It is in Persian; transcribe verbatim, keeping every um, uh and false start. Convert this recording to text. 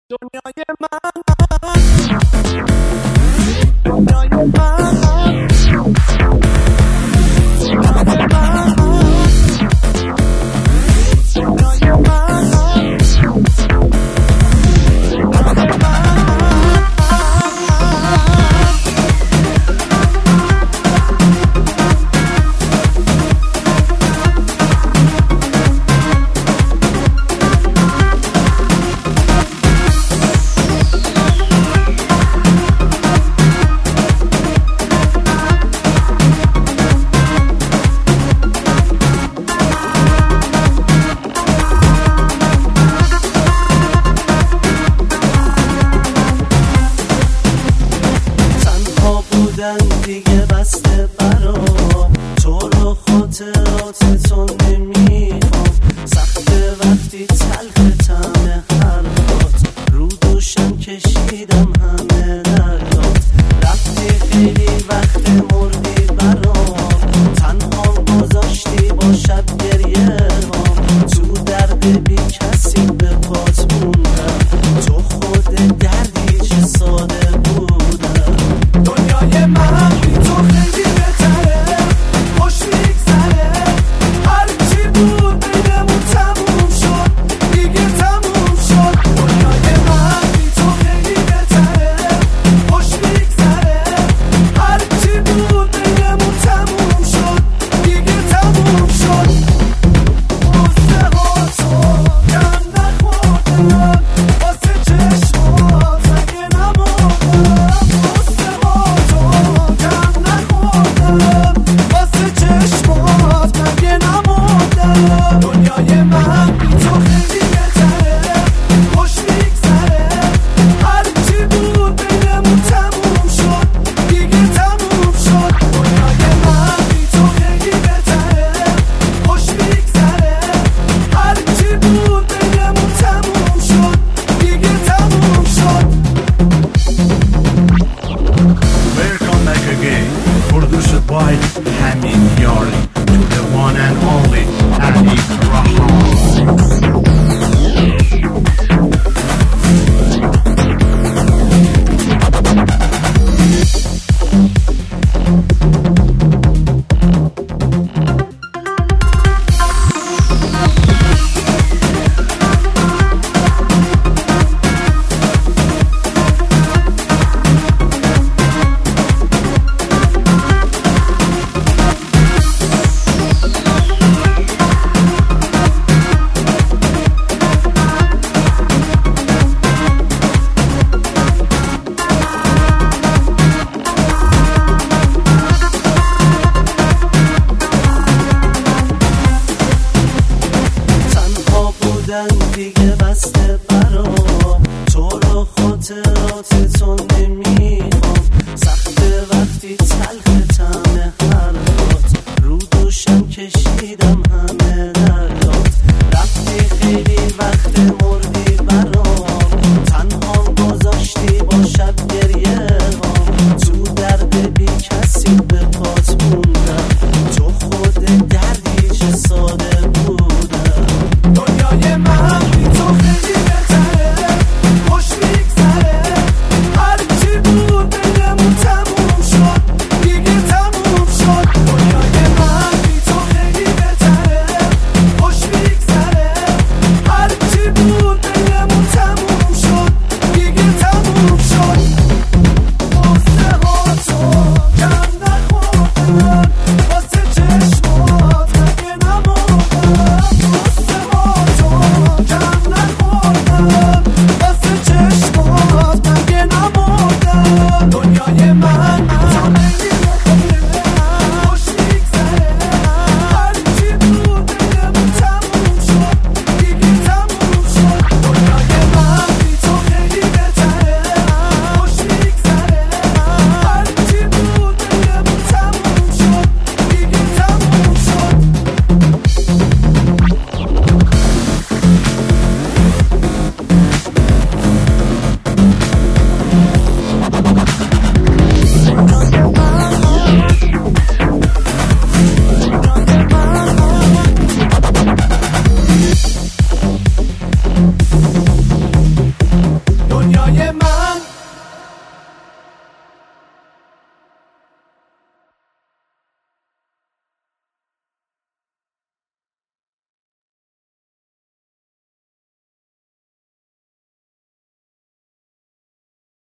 دنیای من دنیای من دیگه بسته برام تو رو خاطراتتون نمیخوام سخته وقتی تلخ طعم حرفات رو دوشم کشیدم همه دردات رفتی خیلی وقت مردی برام تنها گذاشتی با شب گریه هام تو درد بی کسی به پات موندم تو خود دردی چه ساده بودم دنیای من by Hamid Yari to the one and only Ali Rahman. دیگه بسته برام تو رو خاطراتتون